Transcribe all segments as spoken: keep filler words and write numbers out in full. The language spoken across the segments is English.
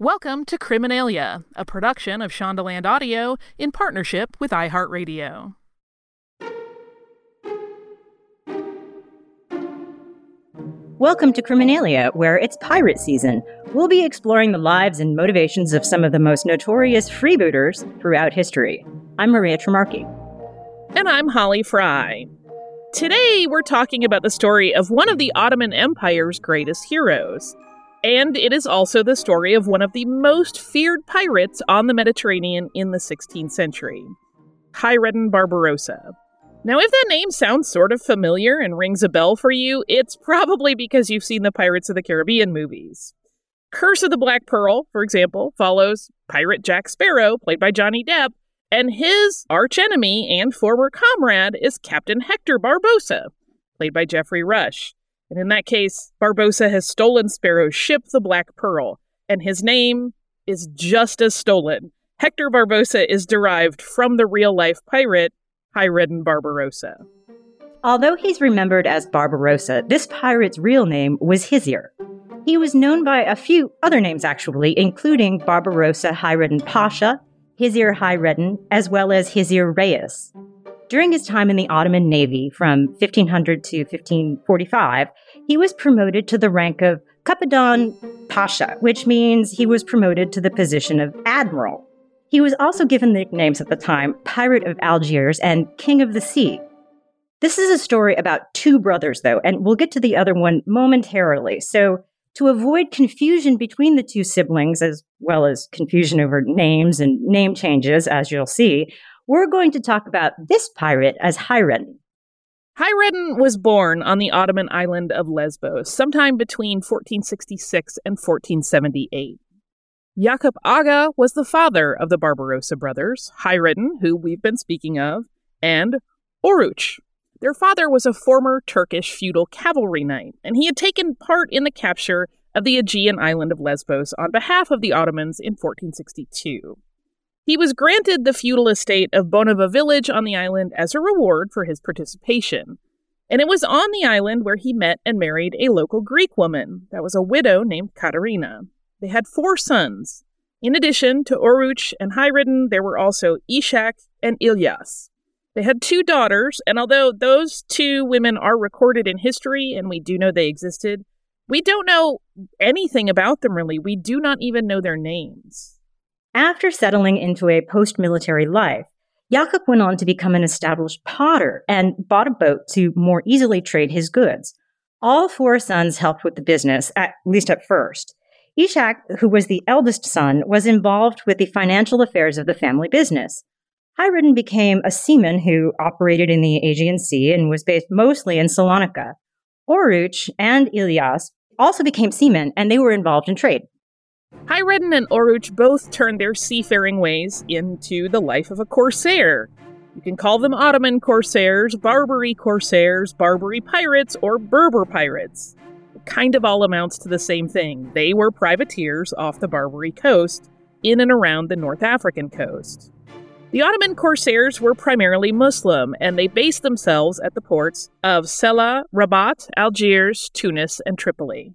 Welcome to Criminalia, a production of Shondaland Audio in partnership with iHeartRadio. Welcome to Criminalia, where it's pirate season. We'll be exploring the lives and motivations of some of the most notorious freebooters throughout history. I'm Maria Tremarchi. And I'm Holly Fry. Today, we're talking about the story of one of the Ottoman Empire's greatest heroes. And it is also the story of one of the most feared pirates on the Mediterranean in the sixteenth century, Hayreddin Barbarossa. Now, if that name sounds sort of familiar and rings a bell for you, it's probably because you've seen the Pirates of the Caribbean movies. Curse of the Black Pearl, for example, follows Pirate Jack Sparrow, played by Johnny Depp, and his archenemy and former comrade is Captain Hector Barbossa, played by Geoffrey Rush. And in that case, Barbossa has stolen Sparrow's ship, the Black Pearl, and his name is just as stolen. Hector Barbossa is derived from the real-life pirate, Hayreddin Barbarossa. Although he's remembered as Barbarossa, this pirate's real name was Hizir. He was known by a few other names, actually, including Barbarossa Hayreddin Pasha, Hizir Hayreddin, as well as Hizir Reis. During his time in the Ottoman Navy from fifteen hundred to fifteen forty-five, he was promoted to the rank of Kapitan Pasha, which means he was promoted to the position of admiral. He was also given nicknames at the time, Pirate of Algiers and King of the Sea. This is a story about two brothers, though, and we'll get to the other one momentarily. So to avoid confusion between the two siblings, as well as confusion over names and name changes, as you'll see, we're going to talk about this pirate as Hayreddin. Hayreddin was born on the Ottoman island of Lesbos sometime between fourteen sixty-six and fourteen seventy-eight. Yakup Aga was the father of the Barbarossa brothers, Hayreddin, who we've been speaking of, and Oruç. Their father was a former Turkish feudal cavalry knight, and he had taken part in the capture of the Aegean island of Lesbos on behalf of the Ottomans in fourteen sixty-two. He was granted the feudal estate of Bonava village on the island as a reward for his participation. And it was on the island where he met and married a local Greek woman that was a widow named Katerina. They had four sons. In addition to Oruç and Hayreddin, there were also Ishak and Ilyas. They had two daughters, and although those two women are recorded in history and we do know they existed, we don't know anything about them really. We do not even know their names. After settling into a post-military life, Yakup went on to become an established potter and bought a boat to more easily trade his goods. All four sons helped with the business, at least at first. Ishak, who was the eldest son, was involved with the financial affairs of the family business. Hayreddin became a seaman who operated in the Aegean Sea and was based mostly in Salonika. Oruç and Ilyas also became seamen, and they were involved in trade. Hayreddin and Oruç both turned their seafaring ways into the life of a corsair. You can call them Ottoman corsairs, Barbary corsairs, Barbary pirates, or Berber pirates. It kind of all amounts to the same thing. They were privateers off the Barbary coast, in and around the North African coast. The Ottoman corsairs were primarily Muslim, and they based themselves at the ports of Sela, Rabat, Algiers, Tunis, and Tripoli.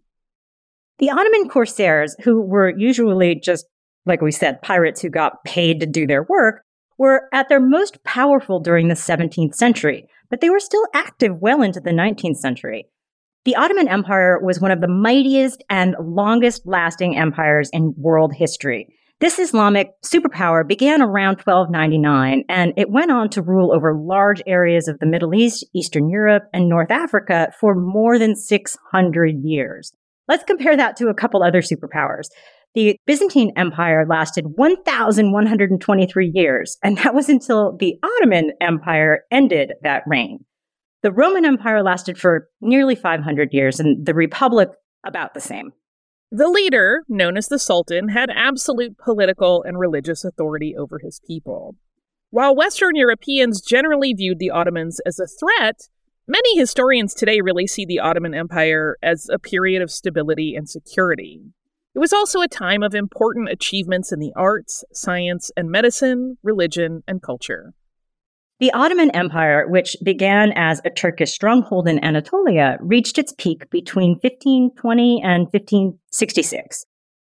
The Ottoman corsairs, who were usually just, like we said, pirates who got paid to do their work, were at their most powerful during the seventeenth century, but they were still active well into the nineteenth century. The Ottoman Empire was one of the mightiest and longest-lasting empires in world history. This Islamic superpower began around twelve ninety-nine, and it went on to rule over large areas of the Middle East, Eastern Europe, and North Africa for more than six hundred years. Let's compare that to a couple other superpowers. The Byzantine Empire lasted one thousand one hundred twenty-three years, and that was until the Ottoman Empire ended that reign. The Roman Empire lasted for nearly five hundred years, and the Republic about the same. The leader, known as the Sultan, had absolute political and religious authority over his people. While Western Europeans generally viewed the Ottomans as a threat, many historians today really see the Ottoman Empire as a period of stability and security. It was also a time of important achievements in the arts, science, and medicine, religion, and culture. The Ottoman Empire, which began as a Turkish stronghold in Anatolia, reached its peak between fifteen twenty and fifteen sixty-six.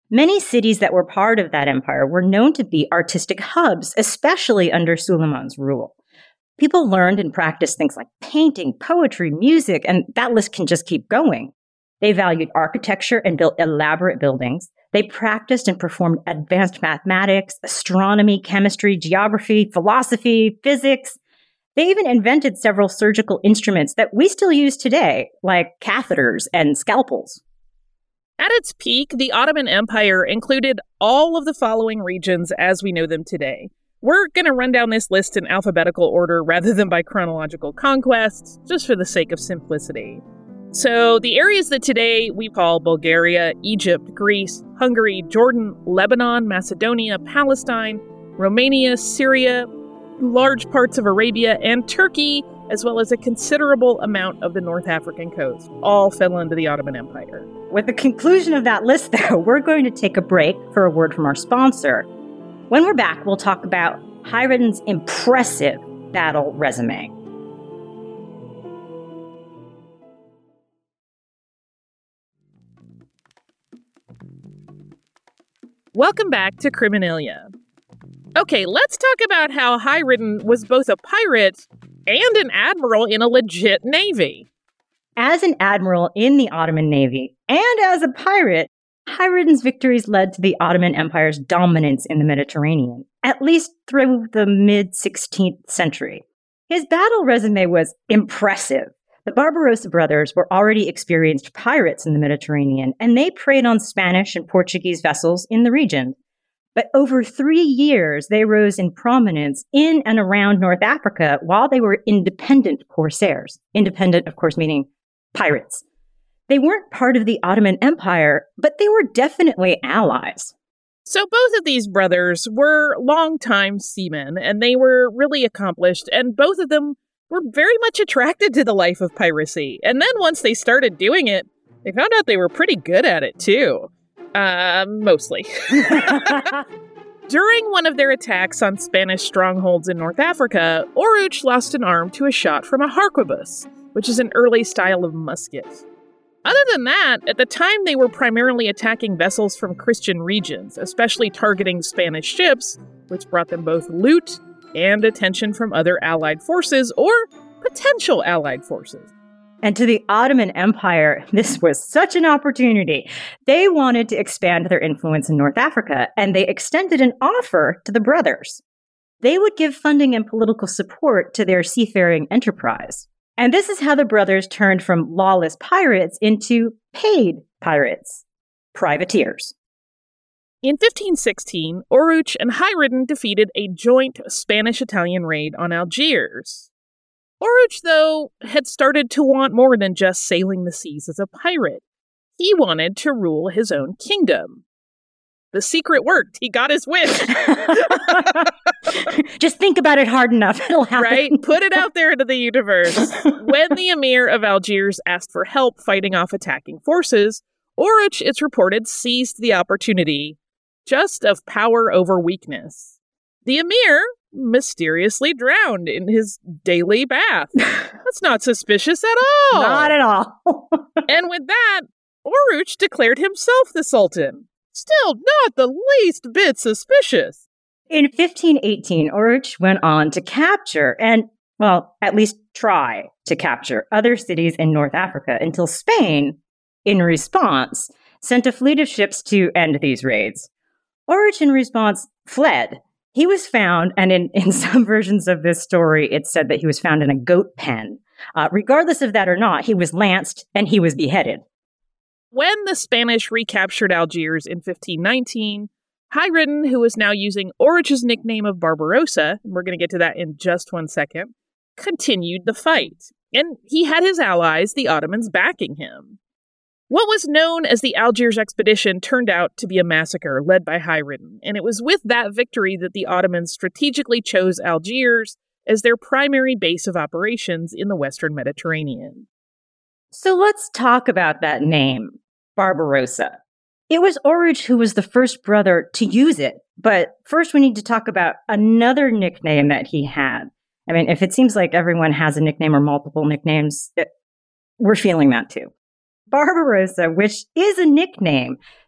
Many cities that were part of that empire were known to be artistic hubs, especially under Suleiman's rule. People learned and practiced things like painting, poetry, music, and that list can just keep going. They valued architecture and built elaborate buildings. They practiced and performed advanced mathematics, astronomy, chemistry, geography, philosophy, physics. They even invented several surgical instruments that we still use today, like catheters and scalpels. At its peak, the Ottoman Empire included all of the following regions as we know them today. We're going to run down this list in alphabetical order rather than by chronological conquest, just for the sake of simplicity. So the areas that today we call Bulgaria, Egypt, Greece, Hungary, Jordan, Lebanon, Macedonia, Palestine, Romania, Syria, large parts of Arabia, and Turkey, as well as a considerable amount of the North African coast, all fell under the Ottoman Empire. With the conclusion of that list, though, we're going to take a break for a word from our sponsor. When we're back, we'll talk about Hayreddin's impressive battle resume. Welcome back to Criminalia. Okay, let's talk about how Hayreddin was both a pirate and an admiral in a legit navy. As an admiral in the Ottoman Navy and as a pirate, Hayreddin's victories led to the Ottoman Empire's dominance in the Mediterranean, at least through the mid-sixteenth century. His battle resume was impressive. The Barbarossa brothers were already experienced pirates in the Mediterranean, and they preyed on Spanish and Portuguese vessels in the region. But over three years, they rose in prominence in and around North Africa while they were independent corsairs. Independent, of course, meaning pirates. They weren't part of the Ottoman Empire, but they were definitely allies. So both of these brothers were longtime seamen, and they were really accomplished, and both of them were very much attracted to the life of piracy. And then once they started doing it, they found out they were pretty good at it, too. Uh, mostly. During one of their attacks on Spanish strongholds in North Africa, Oruch lost an arm to a shot from a harquebus, which is an early style of musket. Other than that, at the time they were primarily attacking vessels from Christian regions, especially targeting Spanish ships, which brought them both loot and attention from other allied forces or potential allied forces. And to the Ottoman Empire, this was such an opportunity. They wanted to expand their influence in North Africa, and they extended an offer to the brothers. They would give funding and political support to their seafaring enterprise. And this is how the brothers turned from lawless pirates into paid pirates, privateers. In fifteen sixteen, Oruch and Hayreddin defeated a joint Spanish-Italian raid on Algiers. Oruch, though, had started to want more than just sailing the seas as a pirate. He wanted to rule his own kingdom. The secret worked. He got his wish. Just think about it hard enough. It'll happen. Right? Put it out there into the universe. When the emir of Algiers asked for help fighting off attacking forces, Oruch, it's reported, seized the opportunity, just of power over weakness. The emir mysteriously drowned in his daily bath. That's not suspicious at all. Not at all. And with that, Oruch declared himself the sultan. Still not the least bit suspicious. In fifteen eighteen, Oruch went on to capture and, well, at least try to capture other cities in North Africa until Spain, in response, sent a fleet of ships to end these raids. Oruch, in response, fled. He was found, and in, in some versions of this story, it's said that he was found in a goat pen. Uh, regardless of that or not, he was lanced and he was beheaded. When the Spanish recaptured Algiers in fifteen nineteen, Hayreddin, who was now using Oruch's nickname of Barbarossa, and we're going to get to that in just one second, continued the fight. And he had his allies, the Ottomans, backing him. What was known as the Algiers expedition turned out to be a massacre led by Hayreddin, and it was with that victory that the Ottomans strategically chose Algiers as their primary base of operations in the Western Mediterranean. So let's talk about that name, Barbarossa. It was Oruch who was the first brother to use it, but first we need to talk about another nickname that he had. I mean, if it seems like everyone has a nickname or multiple nicknames, it, we're feeling that too. Barbarossa, which is a nickname,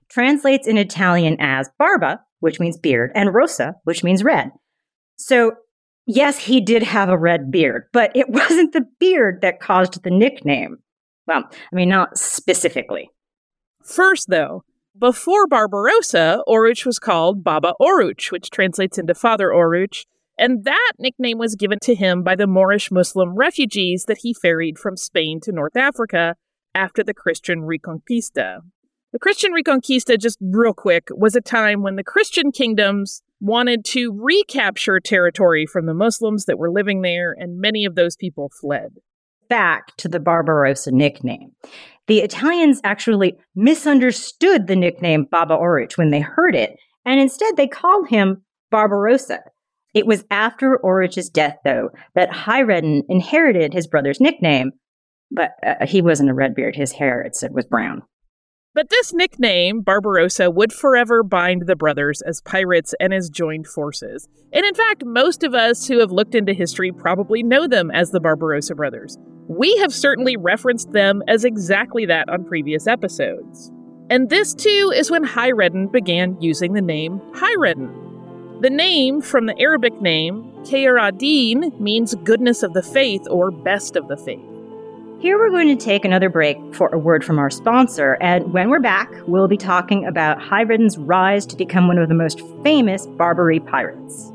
translates in Italian as barba, which means beard, and rossa, which means red. So, yes, he did have a red beard, but it wasn't the beard that caused the nickname. Well, I mean, not specifically. First, though, before Barbarossa, Oruch was called Baba Oruch, which translates into Father Oruch, and that nickname was given to him by the Moorish Muslim refugees that he ferried from Spain to North Africa after the Christian Reconquista. The Christian Reconquista, just real quick, was a time when the Christian kingdoms wanted to recapture territory from the Muslims that were living there, and many of those people fled. Back to the Barbarossa nickname. The Italians actually misunderstood the nickname Baba Oruch when they heard it, and instead they called him Barbarossa. It was after Oruch's death, though, that Hayreddin inherited his brother's nickname, but uh, he wasn't a redbeard. His hair, it said, was brown. But this nickname, Barbarossa, would forever bind the brothers as pirates and as joined forces. And in fact, most of us who have looked into history probably know them as the Barbarossa brothers. We have certainly referenced them as exactly that on previous episodes. And this, too, is when Hayreddin began using the name Hayreddin. The name, from the Arabic name, Khayr ad-Din, means goodness of the faith or best of the faith. Here we're going to take another break for a word from our sponsor, and when we're back, we'll be talking about Hayreddin's rise to become one of the most famous Barbary pirates.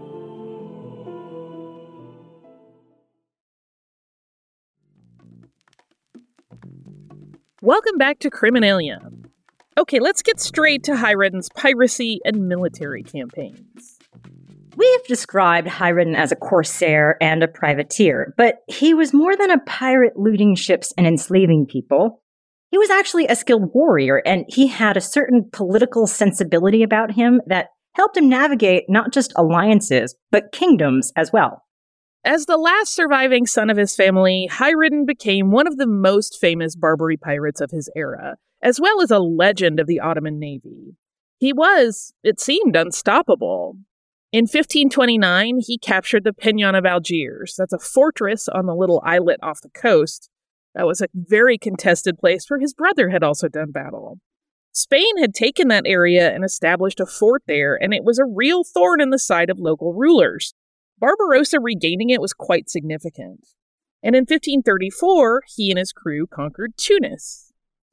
Welcome back to Criminalia. Okay, let's get straight to Hayreddin's piracy and military campaigns. We have described Hayreddin as a corsair and a privateer, but he was more than a pirate looting ships and enslaving people. He was actually a skilled warrior, and he had a certain political sensibility about him that helped him navigate not just alliances, but kingdoms as well. As the last surviving son of his family, Hayreddin became one of the most famous Barbary pirates of his era, as well as a legend of the Ottoman Navy. He was, it seemed, unstoppable. In fifteen twenty-nine, he captured the Peñon of Algiers. That's a fortress on the little islet off the coast. That was a very contested place where his brother had also done battle. Spain had taken that area and established a fort there, and it was a real thorn in the side of local rulers. Barbarossa regaining it was quite significant. And in fifteen thirty-four, he and his crew conquered Tunis.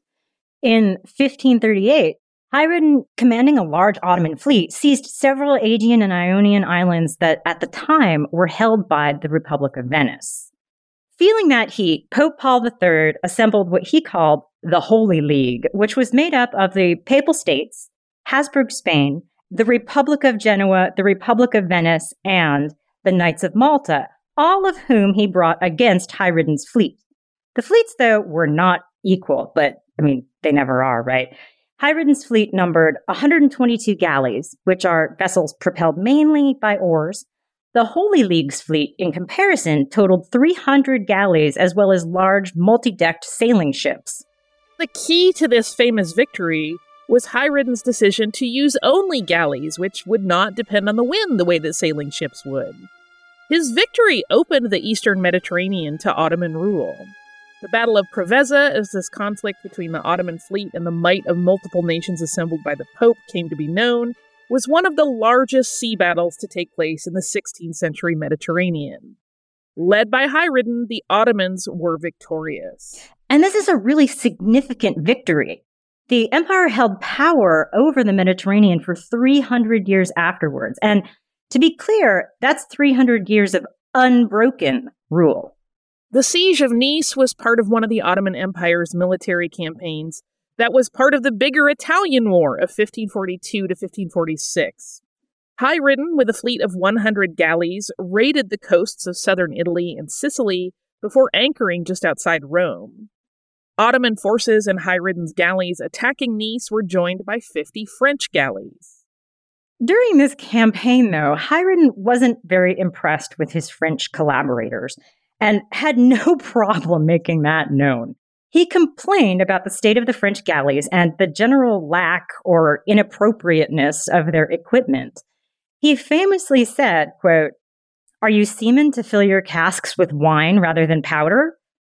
In fifteen thirty-eight, Hayreddin, commanding a large Ottoman fleet, seized several Aegean and Ionian islands that at the time were held by the Republic of Venice. Feeling that heat, Pope Paul the Third assembled what he called the Holy League, which was made up of the Papal States, Habsburg Spain, the Republic of Genoa, the Republic of Venice, and the Knights of Malta, all of whom he brought against Hayreddin's fleet. The fleets, though, were not equal, but, I mean, they never are, right? Hayreddin's fleet numbered one hundred twenty-two galleys, which are vessels propelled mainly by oars. The Holy League's fleet, in comparison, totaled three hundred galleys, as well as large, multi-decked sailing ships. The key to this famous victory was Hayreddin's decision to use only galleys, which would not depend on the wind the way that sailing ships would. His victory opened the eastern Mediterranean to Ottoman rule. The Battle of Preveza, as this conflict between the Ottoman fleet and the might of multiple nations assembled by the Pope came to be known, was one of the largest sea battles to take place in the sixteenth century Mediterranean. Led by Hayreddin, the Ottomans were victorious. And this is a really significant victory. The empire held power over the Mediterranean for three hundred years afterwards. And to be clear, that's three hundred years of unbroken rule. The Siege of Nice was part of one of the Ottoman Empire's military campaigns that was part of the bigger Italian War of fifteen forty-two to fifteen forty-six. Hayreddin, with a fleet of one hundred galleys, raided the coasts of southern Italy and Sicily before anchoring just outside Rome. Ottoman forces and Hayreddin's galleys attacking Nice were joined by fifty French galleys. During this campaign, though, Hayreddin wasn't very impressed with his French collaborators and had no problem making that known. He complained about the state of the French galleys and the general lack or inappropriateness of their equipment. He famously said, quote, "Are you seamen to fill your casks with wine rather than powder?"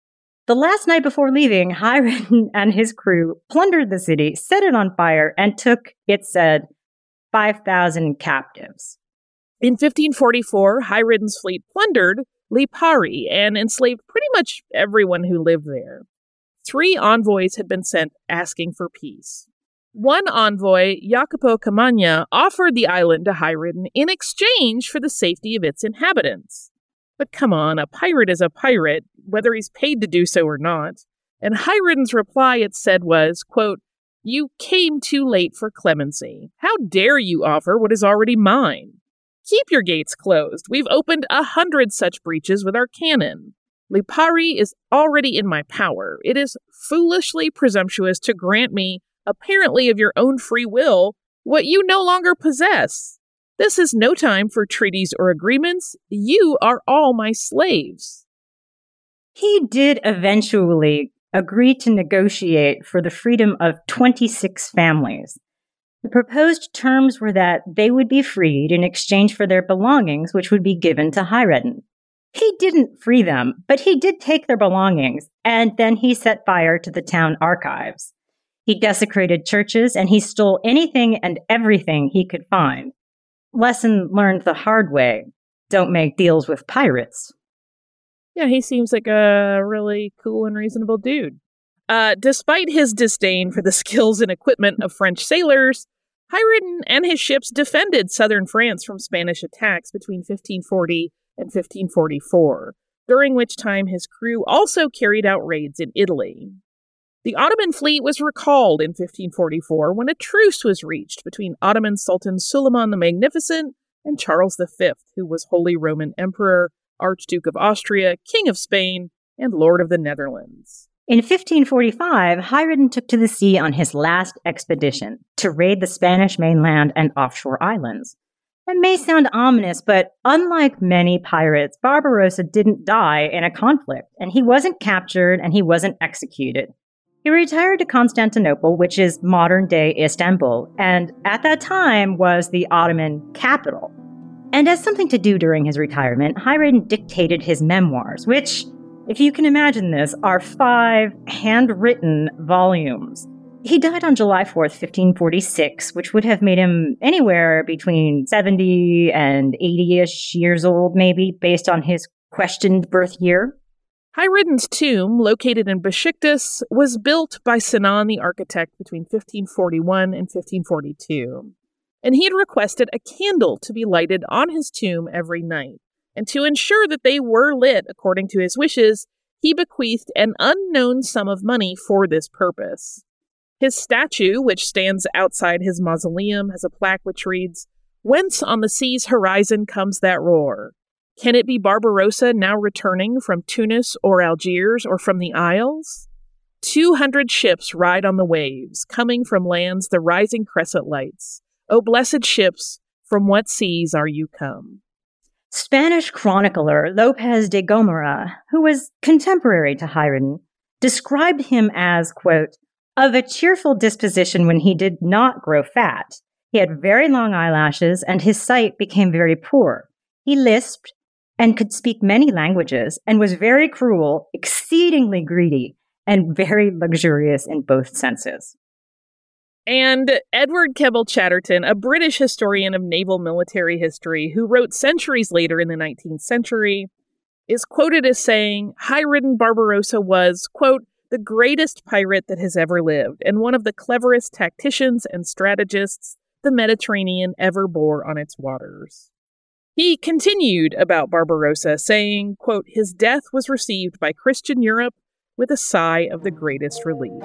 The last night before leaving, Hayreddin and his crew plundered the city, set it on fire, and took, it said, five thousand captives. In fifteen forty-four, Hayreddin's fleet plundered Lipari and enslaved pretty much everyone who lived there. Three envoys had been sent asking for peace. One envoy, Jacopo Campagna, offered the island to Hayreddin in exchange for the safety of its inhabitants. But come on, a pirate is a pirate, whether he's paid to do so or not. And Hayreddin's reply, it said, was, quote, "You came too late for clemency. How dare you offer what is already mine? Keep your gates closed. We've opened a hundred such breaches with our cannon. Lipari is already in my power. It is foolishly presumptuous to grant me, apparently of your own free will, what you no longer possess. This is no time for treaties or agreements. You are all my slaves." He did eventually agree to negotiate for the freedom of twenty-six families. The proposed terms were that they would be freed in exchange for their belongings, which would be given to Hayreddin. He didn't free them, but he did take their belongings, and then he set fire to the town archives. He desecrated churches, and he stole anything and everything he could find. Lesson learned the hard way. Don't make deals with pirates. Yeah, he seems like a really cool and reasonable dude. Uh, despite his disdain for the skills and equipment of French sailors, Hayreddin and his ships defended southern France from Spanish attacks between fifteen forty and fifteen forty-four, during which time his crew also carried out raids in Italy. The Ottoman fleet was recalled in fifteen forty-four when a truce was reached between Ottoman Sultan Suleiman the Magnificent and Charles the Fifth, who was Holy Roman Emperor, Archduke of Austria, King of Spain, and Lord of the Netherlands. In fifteen forty-five, Hayreddin took to the sea on his last expedition to raid the Spanish mainland and offshore islands. That may sound ominous, but unlike many pirates, Barbarossa didn't die in a conflict, and he wasn't captured and he wasn't executed. He retired to Constantinople, which is modern-day Istanbul, and at that time was the Ottoman capital. And as something to do during his retirement, Hayreddin dictated his memoirs, which, if you can imagine this, are five handwritten volumes. He died on July fourth, fifteen forty-six, which would have made him anywhere between seventy and eighty-ish years old, maybe, based on his questioned birth year. Hayreddin's tomb, located in Besiktas, was built by Sinan the architect between fifteen forty-one and fifteen forty-two. And he had requested a candle to be lighted on his tomb every night. And to ensure that they were lit according to his wishes, he bequeathed an unknown sum of money for this purpose. His statue, which stands outside his mausoleum, has a plaque which reads, "Whence on the sea's horizon comes that roar? Can it be Barbarossa now returning from Tunis or Algiers or from the Isles? Two hundred ships ride on the waves, coming from lands the rising crescent lights. O blessed ships, from what seas are you come?" Spanish chronicler Lopez de Gomara, who was contemporary to Hayreddin, described him as, quote, "of a cheerful disposition when he did not grow fat. He had very long eyelashes, and his sight became very poor. He lisped and could speak many languages, and was very cruel, exceedingly greedy, and very luxurious in both senses." And Edward Keble Chatterton, a British historian of naval military history who wrote centuries later in the nineteenth century, is quoted as saying, Hayreddin Barbarossa was, quote, "the greatest pirate that has ever lived, and one of the cleverest tacticians and strategists the Mediterranean ever bore on its waters." He continued about Barbarossa, saying, quote, "his death was received by Christian Europe with a sigh of the greatest relief."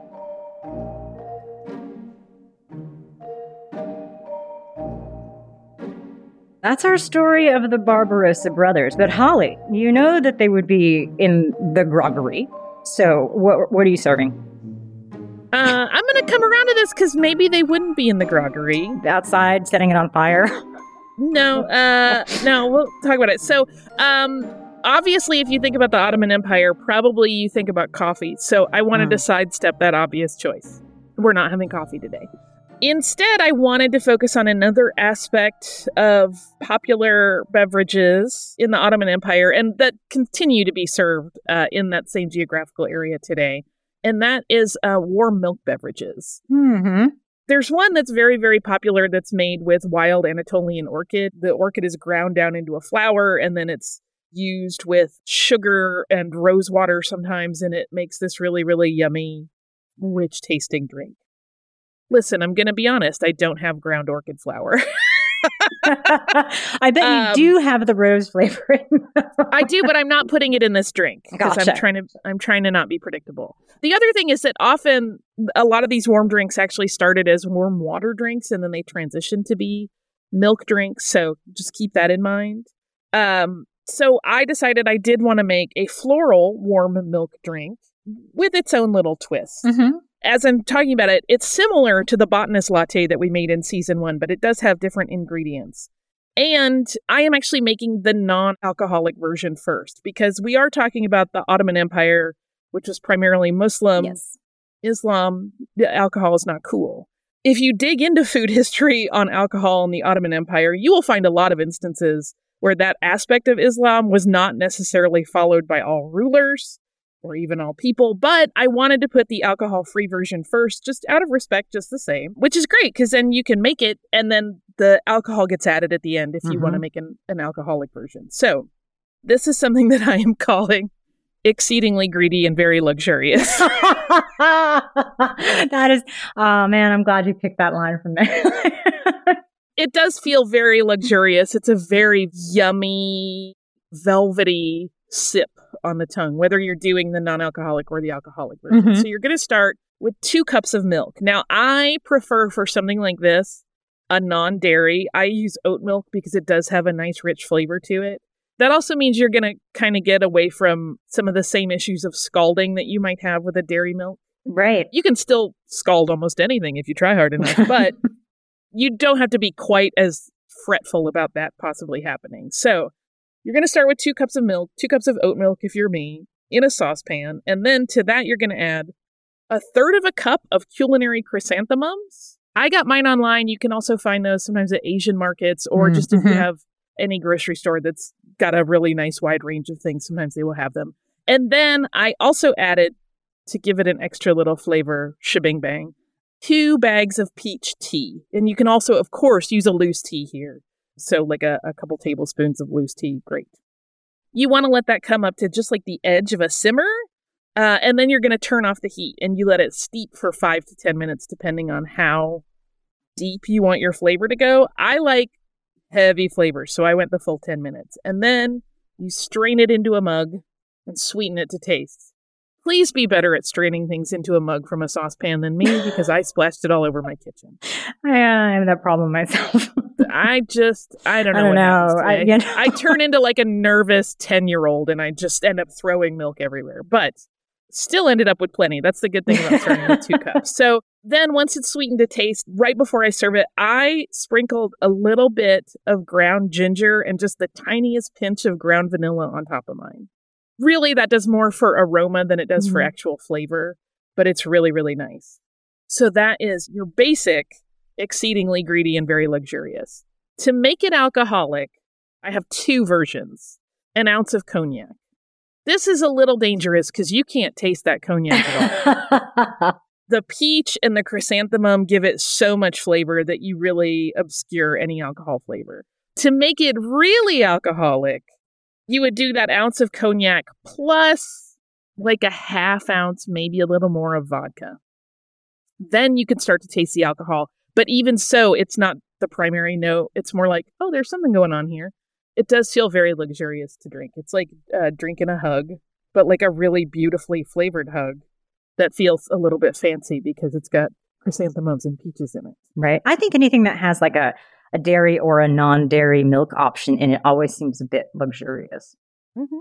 That's our story of the Barbarossa brothers. But Holly, you know that they would be in the groggery. So what, what are you serving? Uh, I'm going to come around to this because maybe they wouldn't be in the groggery. Outside, setting it on fire? No, uh, no, we'll talk about it. So, um, obviously, if you think about the Ottoman Empire, probably you think about coffee. So I wanted mm. to sidestep that obvious choice. We're not having coffee today. Instead, I wanted to focus on another aspect of popular beverages in the Ottoman Empire and that continue to be served uh, in that same geographical area today. And that is uh, warm milk beverages. Mm-hmm. There's one that's very, very popular that's made with wild Anatolian orchid. The orchid is ground down into a flour, and then it's used with sugar and rose water sometimes, and it makes this really, really yummy, rich-tasting drink. Listen, I'm going to be honest. I don't have ground orchid flour. I bet Um, you do have the rose flavoring. I do, but I'm not putting it in this drink because Gotcha. I'm trying to I'm trying to not be predictable. The other thing is that often a lot of these warm drinks actually started as warm water drinks and then they transitioned to be milk drinks. So just keep that in mind. Um, so I decided I did want to make a floral warm milk drink with its own little twist. Mm-hmm. As I'm talking about it, it's similar to the botanist latte that we made in season one, but it does have different ingredients. And I am actually making the non-alcoholic version first because we are talking about the Ottoman Empire, which was primarily Muslim. Yes. Islam, alcohol is not cool. If you dig into food history on alcohol in the Ottoman Empire, you will find a lot of instances where that aspect of Islam was not necessarily followed by all rulers or even all people, but I wanted to put the alcohol-free version first, just out of respect, just the same, which is great, because then you can make it, and then the alcohol gets added at the end if you Mm-hmm. want to make an, an alcoholic version. So this is something that I am calling exceedingly greedy and very luxurious. That is, oh man, I'm glad you picked that line from there. It does feel very luxurious. It's a very yummy, velvety sip on the tongue, whether you're doing the non-alcoholic or the alcoholic version. Mhm. So you're going to start with two cups of milk. Now, I prefer for something like this, a non-dairy. I use oat milk because it does have a nice rich flavor to it. That also means you're going to kind of get away from some of the same issues of scalding that you might have with a dairy milk. Right. You can still scald almost anything if you try hard enough, but you don't have to be quite as fretful about that possibly happening. So you're going to start with two cups of milk, two cups of oat milk if you're me, in a saucepan. And then to that, you're going to add a third of a cup of culinary chrysanthemums. I got mine online. You can also find those sometimes at Asian markets or just if you Mhm. have any grocery store that's got a really nice wide range of things. Sometimes they will have them. And then I also added, to give it an extra little flavor, shebang bang, two bags of peach tea. And you can also, of course, use a loose tea here. So like a, a couple tablespoons of loose tea. Great. You want to let that come up to just like the edge of a simmer. Uh, and then you're going to turn off the heat and you let it steep for five to ten minutes, depending on how deep you want your flavor to go. I like heavy flavors, so I went the full ten minutes. And then you strain it into a mug and sweeten it to taste. Please be better at straining things into a mug from a saucepan than me because I splashed it all over my kitchen. I, I have that problem myself. I just, I don't know I don't what happens know. to I- me. you know. I turn into like a nervous ten-year-old and I just end up throwing milk everywhere. But still ended up with plenty. That's the good thing about starting with two cups. So then once it's sweetened to taste, right before I serve it, I sprinkled a little bit of ground ginger and just the tiniest pinch of ground vanilla on top of mine. Really, that does more for aroma than it does for Mhm. actual flavor, but it's really, really nice. So that is your basic, exceedingly greedy and very luxurious. To make it alcoholic, I have two versions. An ounce of cognac. This is a little dangerous because you can't taste that cognac at all. The peach and the chrysanthemum give it so much flavor that you really obscure any alcohol flavor. To make it really alcoholic, you would do that ounce of cognac plus like a half ounce, maybe a little more of vodka. Then you can start to taste the alcohol. But even so, it's not the primary note. It's more like, oh, there's something going on here. It does feel very luxurious to drink. It's like uh, drinking a hug, but like a really beautifully flavored hug that feels a little bit fancy because it's got chrysanthemums and peaches in it. Right. I think anything that has like a, a dairy or a non-dairy milk option in it always seems a bit luxurious. Mm-hmm.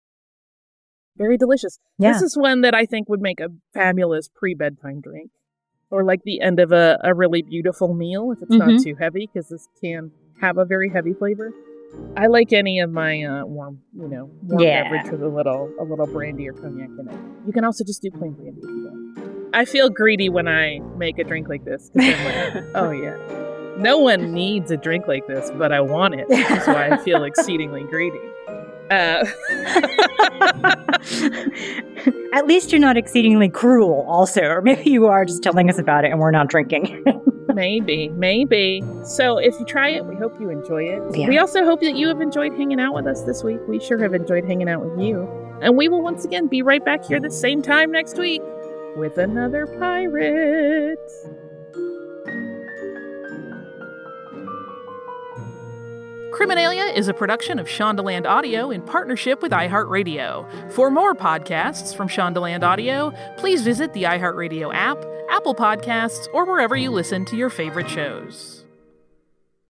Very delicious. Yeah. This is one that I think would make a fabulous pre-bedtime drink. Or like the end of a, a really beautiful meal if it's not Mhm. too heavy, because this can have a very heavy flavor. I like any of my uh, warm, you know, warm Yeah. beverage with a little a little brandy or cognac in it. You can also just do plain brandy if you want. I feel greedy when I make a drink like this. 'Cause I'm like, oh, yeah. No one needs a drink like this, but I want it. That's why I feel exceedingly greedy. Uh, At least you're not exceedingly cruel, also. Or maybe you are just telling us about it and we're not drinking. maybe, maybe. So if you try it, we hope you enjoy it. Yeah. We also hope that you have enjoyed hanging out with us this week. We sure have enjoyed hanging out with you. And we will once again be right back here the same time next week with another pirate. Criminalia is a production of Shondaland Audio in partnership with iHeartRadio. For more podcasts from Shondaland Audio, please visit the iHeartRadio app, Apple Podcasts, or wherever you listen to your favorite shows.